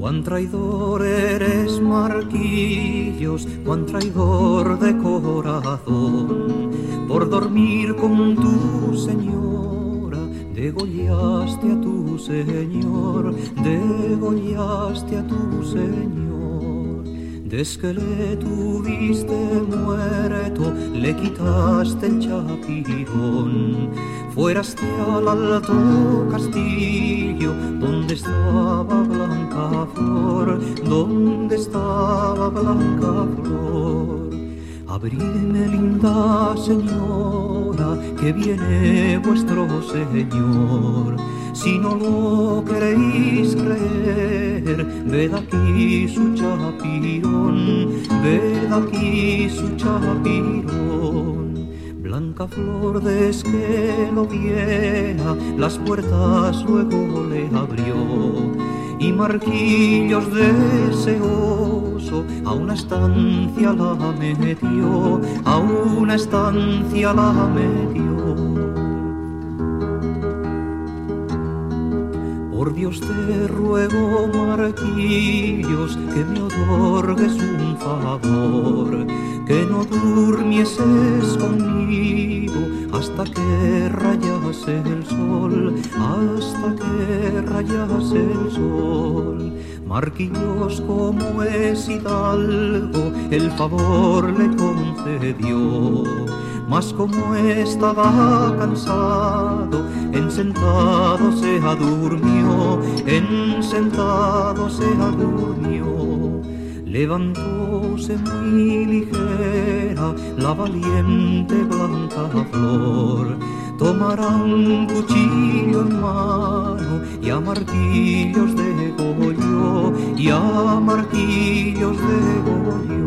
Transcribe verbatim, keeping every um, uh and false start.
Cuán traidor eres, Marquillos, cuán traidor de corazón. Por dormir con tu señora, degollaste a tu señor, degollaste a tu señor. Des que le tuviste muerto, le quitaste el chapirón. Fueraste al alto castillo, donde estaba Blanca Flor, donde estaba Blanca Flor. Abridme, linda señora, que viene vuestro señor. Si no lo queréis creer, ved aquí su chapirón, ved aquí su chapirón. Blanca Flor, des que lo viera, las puertas luego le abrió. Y Marquillos deseoso a una estancia la metió, a una estancia la metió. Por Dios te ruego, Marquillos, que me otorgues un favor, que no durmieses conmigo hasta que rayase el sol, hasta que rayase el sol. Marquillos, como es hidalgo, el favor le concedió, mas como estaba cansado, en sentado se adurmió, en sentado se adurmió. Levantóse muy ligera la valiente Blanca Flor, tomará un cuchillo en mano y a Marquillos degolló, y a Marquillos degolló.